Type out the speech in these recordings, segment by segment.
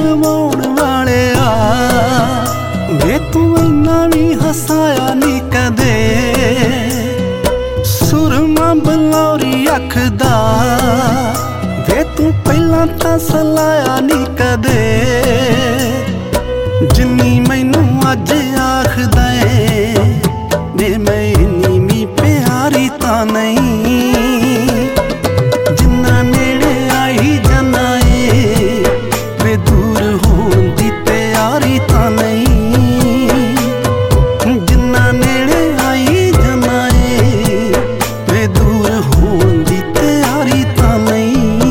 ਰਵਾਉਣ ਵਾਲਿਆ ਵੇ ਤੂੰ ਇੰਨਾ ਵੀ ਹਸਾਇਆ ਨੀ ਕਦੇ ਸੁਰਮਾ ਬਲੌਰੀ ਅੱਖ ਦਾ ਵੇ ਤੂੰ ਪਹਿਲਾਂ ਤਾਂ ਸਲਾਇਆ ਨੀ ਕਦੇ ਜਿੰਨੀ ਮੈਨੂੰ ਅੱਜ ਆਖਦਾ ਏ ਵੇ ਮੈਂ ਇੰਨੀ ਵੀ ਪਿਆਰੀ ਤਾਂ ਨਹੀਂ ਜਿੰਨਾ ਨੇੜੇ ਆਈ ਜਾਨਾ ਏ ਵੇ ਦੂਰ ਹੋਣ ਦੀ ਤਿਆਰੀ ਤਾਂ ਨਹੀਂ ਜਿੰਨਾ ਨੇੜੇ ਆਈ ਜਾਨਾ ਏ ਵੇ ਦੂਰ ਹੋਣ ਦੀ ਤਿਆਰੀ ਤਾਂ ਨਹੀਂ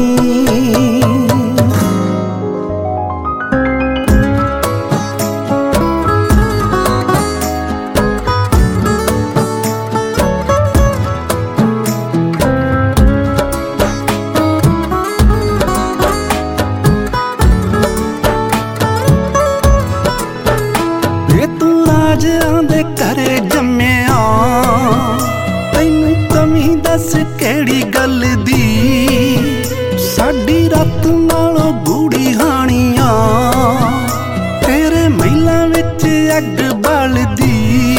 ਰਾਜਿਆਂ ਦੇ ਘਰੇ ਜੰਮਿਆ ਤੈਨੂੰ ਕਮੀ ਦੱਸ ਕਿਹੜੀ ਗੱਲ ਦੀ ਸਾਡੀ ਰਾਤ ਨਾਲੋਂ ਗੂੜੀ ਹਾਣੀਆਂ ਤੇਰੇ ਮਹਿਲਾਂ ਵਿੱਚ ਅੱਗ ਬਲਦੀ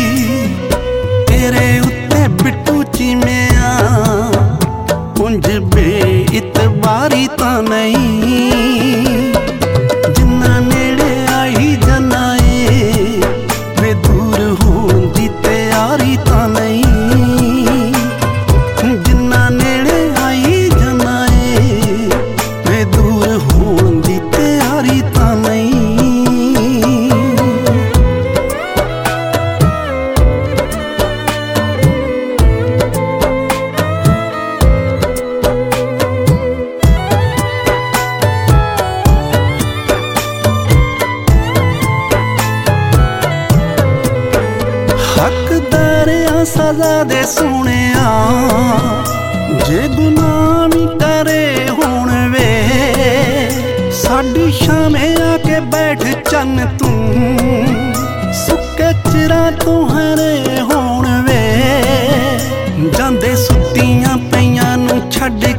ਤੇਰੇ ਉੱਤੇ ਬਿੱਟੂ ਚੀਮਿਆ ਪੁੰਜ ਬੇਇਤਬਾਰੀ ਤਾਂ ਨਹੀਂ ਜਿੰਨਾ ਨੇੜੇ ਆਈ ਜਾਨਾ ਤਾਂ ਨਹੀਂ ਜਿੰਨਾ ਨੇੜੇ ਆਈ ਜਾਨਾ ਏ ਵੇ ਦੂਰ ਹੋਣ ਦੀ ਤਿਆਰੀ ਤਾਂ ਨਹੀਂ ਹੱਕਦਾਰ ਆ ਸਜ਼ਾ ਦੇ ਸੋਹਣਿਆ ਜੇ ਗੁਨਾਹ ਵੀ ਕਰੇ ਹੁਣ ਵੇ ਸਾਡੀ ਸ਼ਾਮੇ ਆ ਕੇ ਬੈਠ ਚੰਨ ਤੂੰ ਸੁੱਕੇ ਚਿਰਾਂ ਤੋਂ ਹਰੇ ਹੋਣ ਵੇ ਜਾਂਦੇ ਸੁੱਤੀਆਂ ਪਈਆਂ ਨੂੰ ਛੱਡ